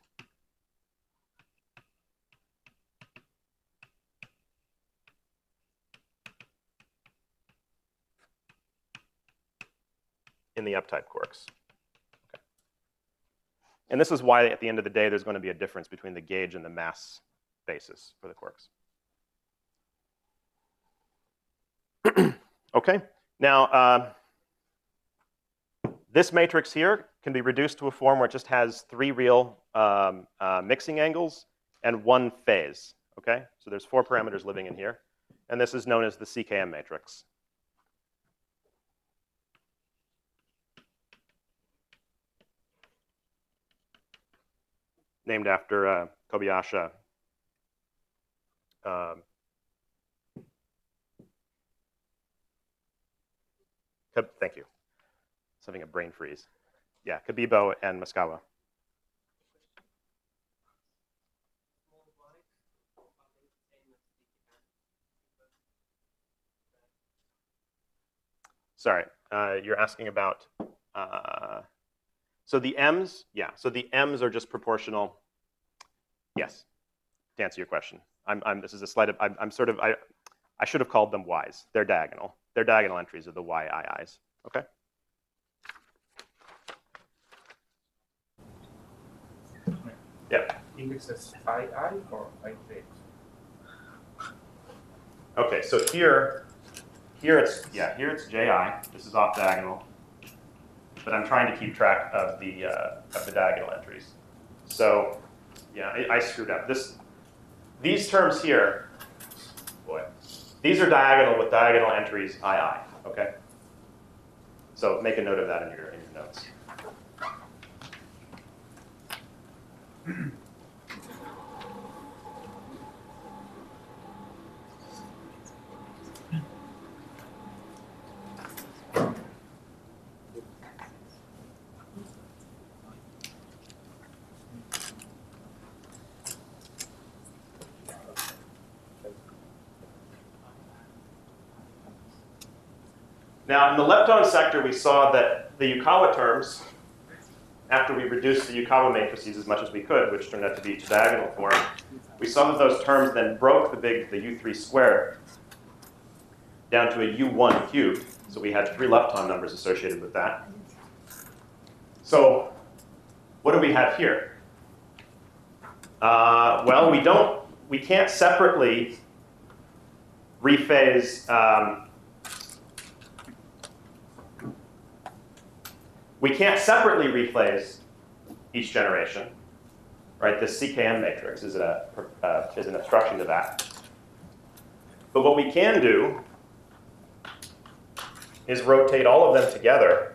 in the up-type quarks. Okay. And this is why, at the end of the day, there's going to be a difference between the gauge and the mass basis for the quarks. Okay, now uh, this matrix here can be reduced to a form where it just has three real um, uh, mixing angles and one phase, okay? So there's four parameters living in here, and this is known as the C K M matrix. Named after uh, Kobayashi. Um, thank you. Just having a brain freeze. Yeah, Kabibo and Moscawa. Sorry, uh, you're asking about, uh, so the M's, yeah, so the M's are just proportional Yes, to answer your question. I'm, I'm, this is a slight, of, I'm, I'm sort of, I, I should have called them Ys. They're diagonal. They're diagonal entries of the Y I Is, okay? Yeah. Indexes I I or I J? Okay, so here, here it's, yeah, here it's J I. This is off diagonal. But I'm trying to keep track of the, uh, of the diagonal entries. So, yeah, I, I screwed up. This, these terms here, boy, these are diagonal with diagonal entries I I, okay? So make a note of that in your, in your notes. Now, in the lepton sector, we saw that the Yukawa terms, after we reduced the Yukawa matrices as much as we could, which turned out to be to diagonal form, we saw that those terms then broke the big, the U three squared down to a U one cubed. So we had three lepton numbers associated with that. So what do we have here? Uh, well, we don't, we can't separately rephase. Um, we can't separately rephase each generation, right? This C K M matrix is, a, uh, is an obstruction to that. But what we can do is rotate all of them together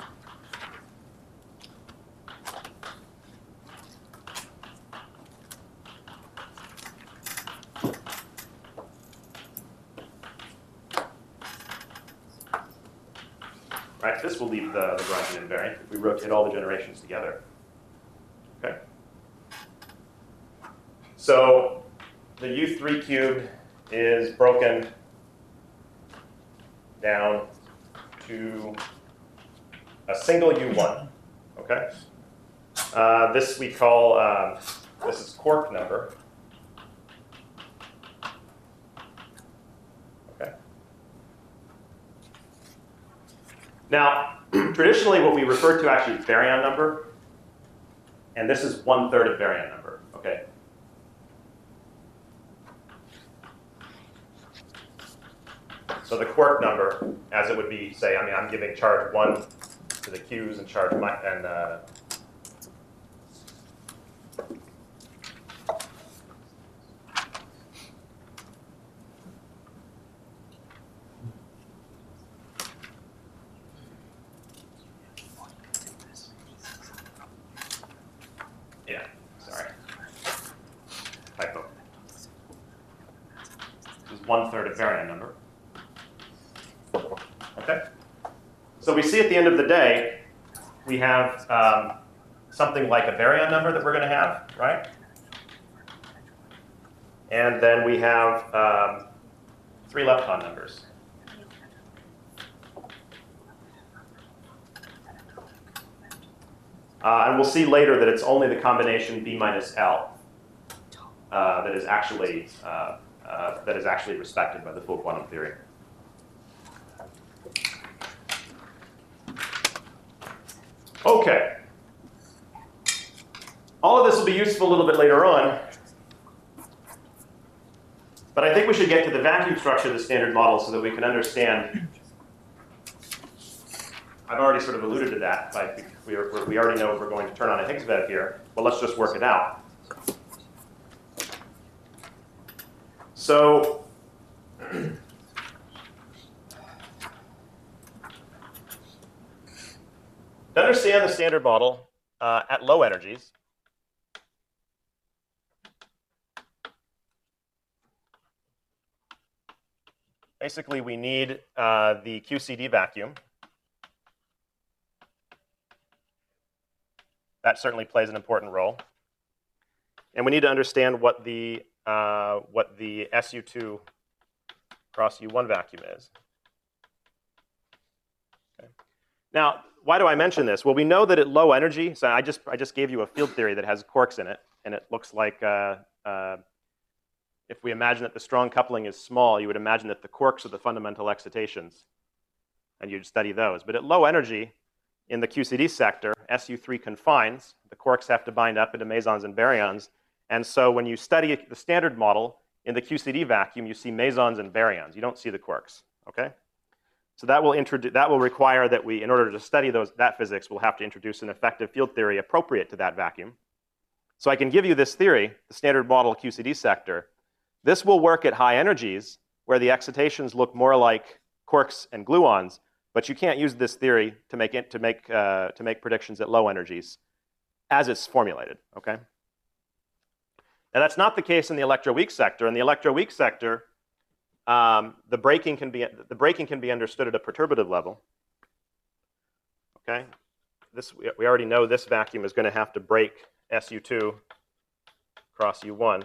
right? This will leave the Lagrangian invariant if we rotate all the generations together. Okay. So the U three cubed is broken down to a single U one. Okay. Uh, this we call um, this is quark number. Okay. Now, traditionally, what we refer to actually is baryon number, and this is one third of baryon number. Okay. So the quark number, as it would be, say, I mean, I'm giving charge one to the Q's and charge my and. Uh, Yeah, sorry. Typo. This is one third of baryon number. Okay. So we see at the end of the day, we have um, something like a baryon number that we're going to have, right? And then we have um, three lepton numbers. Uh, and we'll see later that it's only the combination B minus L uh, that is actually uh, uh, that is actually respected by the full quantum theory. Okay. All of this will be useful a little bit later on, but I think we should get to the vacuum structure of the standard model so that we can understand. I've already sort of alluded to that. Like we, are, we already know we're going to turn on a Higgs bed here. Well, let's just work it out. So to understand the standard model uh, at low energies, basically we need uh, the Q C D vacuum. That certainly plays an important role. And we need to understand what the, uh, what the S U two cross U one vacuum is. Okay. Now, why do I mention this? Well, we know that at low energy, so I just, I just gave you a field theory that has quarks in it. and it looks like, uh, uh, if we imagine that the strong coupling is small, you would imagine that the quarks are the fundamental excitations, and you'd study those. But at low energy, in the Q C D sector, S U three confines. The quarks have to bind up into mesons and baryons. And so when you study the standard model, in the Q C D vacuum, you see mesons and baryons. You don't see the quarks, okay? So that will, introdu- that will require that we, in order to study those, that physics, we'll have to introduce an effective field theory appropriate to that vacuum. So I can give you this theory, the standard model Q C D sector. This will work at high energies, where the excitations look more like quarks and gluons, but you can't use this theory to make, it, to make, uh, to make predictions at low energies as it's formulated, okay? Now that's not the case in the electroweak sector. In the electroweak sector, um, the breaking can be the breaking can be understood at a perturbative level. Okay, this we already know this vacuum is going to have to break S U two cross U one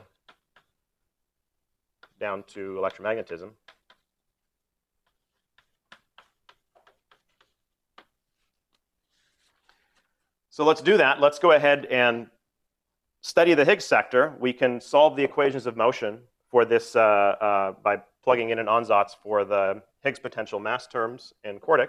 down to electromagnetism. So let's do that. Let's go ahead and study the Higgs sector. We can solve the equations of motion for this uh, uh, by plugging in an ansatz for the Higgs potential mass terms in quartic.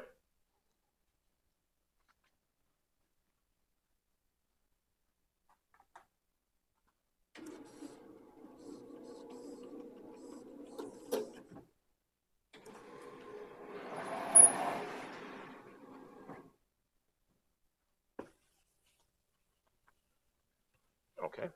Okay.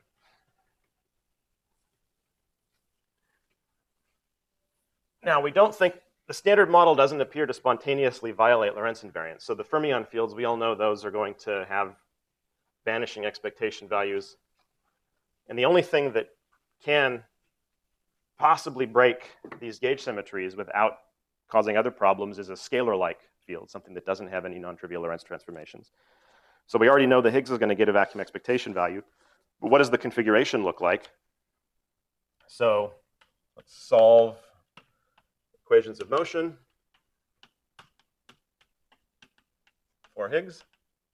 Now, we don't think, the standard model doesn't appear to spontaneously violate Lorentz invariance. So the fermion fields, we all know those are going to have vanishing expectation values. And the only thing that can possibly break these gauge symmetries without causing other problems is a scalar-like field, something that doesn't have any non-trivial Lorentz transformations. So we already know the Higgs is going to get a vacuum expectation value. But what does the configuration look like? So let's solve equations of motion for Higgs.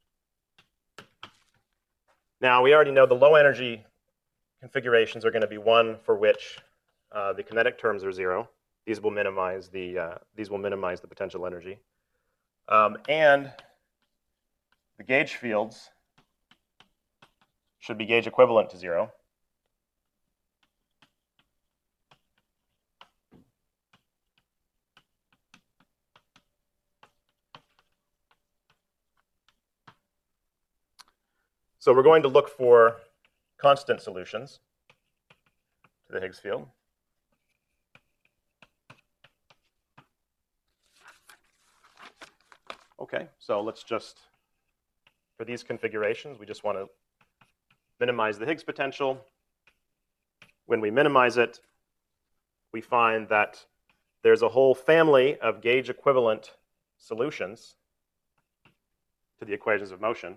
Now, we already know the low energy configurations are going to be one for which uh, the kinetic terms are zero. These will minimize the, uh, these will minimize the potential energy. Um, and the gauge fields should be gauge equivalent to zero. So we're going to look for constant solutions to the Higgs field. Okay, so let's just, for these configurations, we just want to minimize the Higgs potential. When we minimize it, we find that there's a whole family of gauge equivalent solutions to the equations of motion.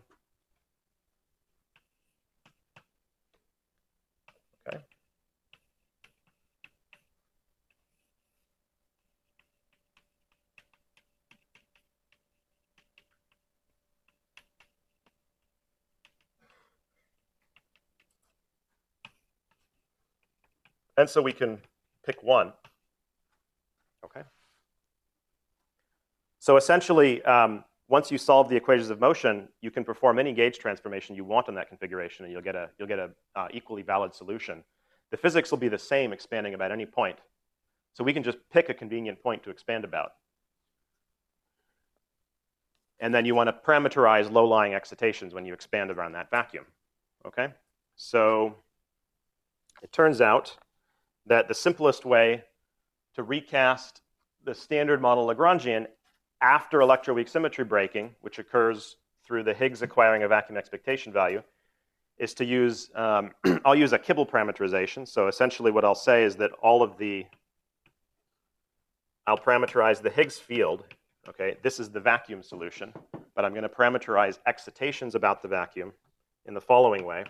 Okay. And so we can pick one. Okay. So essentially, um, once you solve the equations of motion, you can perform any gauge transformation you want in that configuration, and you'll get a you'll get a uh, equally valid solution. The physics will be the same, expanding about any point. So we can just pick a convenient point to expand about. And then you want to parameterize low-lying excitations when you expand around that vacuum. Okay. So it turns out that the simplest way to recast the standard model Lagrangian after electroweak symmetry breaking, which occurs through the Higgs acquiring a vacuum expectation value, is to use, um, I'll use a Kibble parameterization. So essentially what I'll say is that all of the, I'll parameterize the Higgs field. Okay, this is the vacuum solution, but I'm going to parameterize excitations about the vacuum in the following way.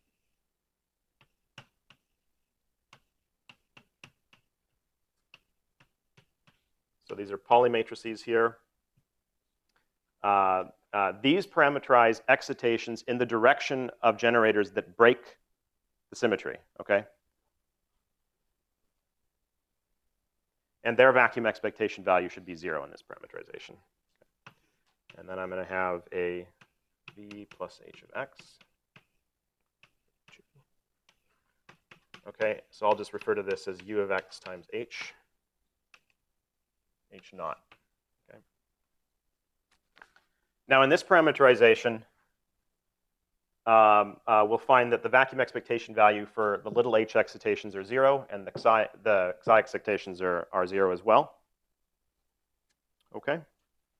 So these are Pauli matrices here. Uh, uh, these parameterize excitations in the direction of generators that break the symmetry, okay? And their vacuum expectation value should be zero in this parameterization. And then I'm going to have a v plus h of x. Okay, so I'll just refer to this as u of x times h, h naught. Okay. Now in this parameterization, um, uh, we'll find that the vacuum expectation value for the little h excitations are zero, and the xi, the xi excitations are, are zero as well. Okay.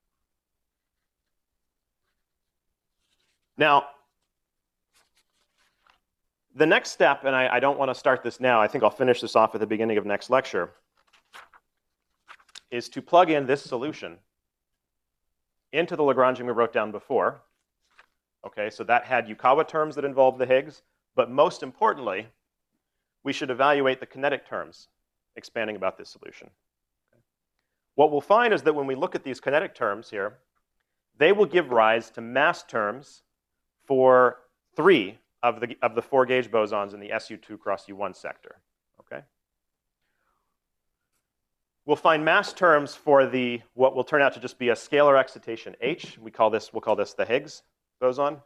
Now, the next step, and I, I don't want to start this now, I think I'll finish this off at the beginning of next lecture, is to plug in this solution into the Lagrangian we wrote down before. Okay, so that had Yukawa terms that involved the Higgs, but most importantly, we should evaluate the kinetic terms expanding about this solution. Okay. What we'll find is that when we look at these kinetic terms here, they will give rise to mass terms for three of the, of the four gauge bosons in the S U two cross U one sector. Okay? We'll find mass terms for the what will turn out to just be a scalar excitation H. We call this, we'll call this the Higgs boson.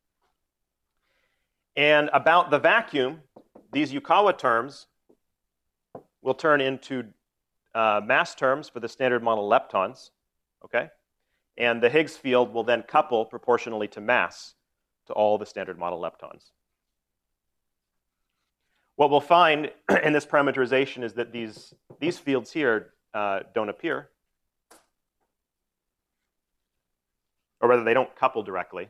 And about the vacuum, these Yukawa terms will turn into uh, mass terms for the standard model leptons. Okay? And the Higgs field will then couple proportionally to mass to all the standard model leptons. What we'll find in this parameterization is that these, these fields here uh, don't appear, or rather they don't couple directly.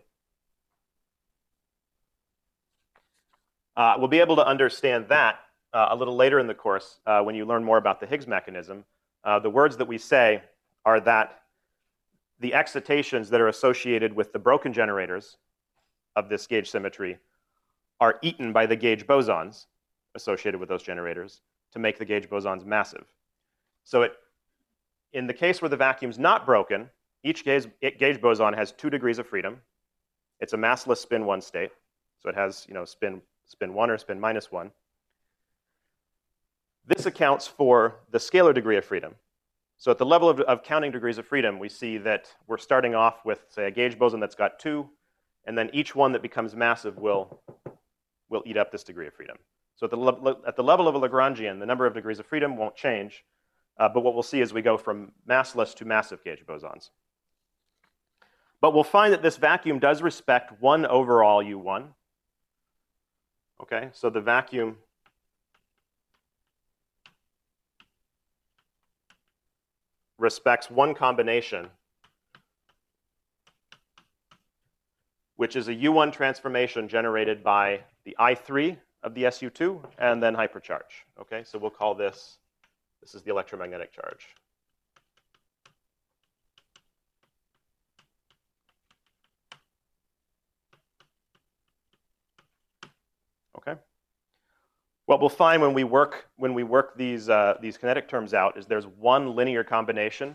Uh, we'll be able to understand that uh, a little later in the course uh, when you learn more about the Higgs mechanism. Uh, the words that we say are that the excitations that are associated with the broken generators of this gauge symmetry are eaten by the gauge bosons associated with those generators to make the gauge bosons massive. So it, in the case where the vacuum's not broken, each gauge, gauge boson has two degrees of freedom. It's a massless spin one state. So it has, you know, spin, spin one or spin minus one. This accounts for the scalar degree of freedom. So at the level of, of counting degrees of freedom, we see that we're starting off with, say, a gauge boson that's got two, and then each one that becomes massive will, will eat up this degree of freedom. So at the, at the level of a Lagrangian, the number of degrees of freedom won't change, uh, but what we'll see is we go from massless to massive gauge bosons. But we'll find that this vacuum does respect one overall U one. Okay, so the vacuum respects one combination, which is a U one transformation generated by the I three of the S U two and then hypercharge. Okay, so we'll call this, this is the electromagnetic charge. Okay. What we'll find when we work when we work these uh, these kinetic terms out is there's one linear combination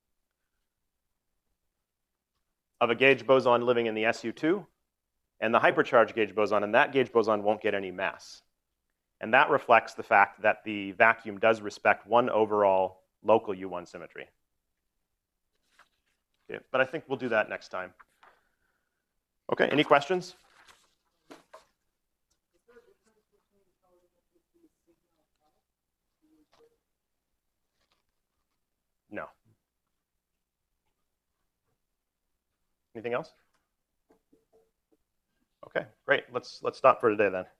of a gauge boson living in the S U two and the hypercharged gauge boson, and that gauge boson won't get any mass. And that reflects the fact that the vacuum does respect one overall local U one symmetry. Okay, but I think we'll do that next time. Okay, any questions? No. Anything else? Okay, great. Let's let's stop for today then.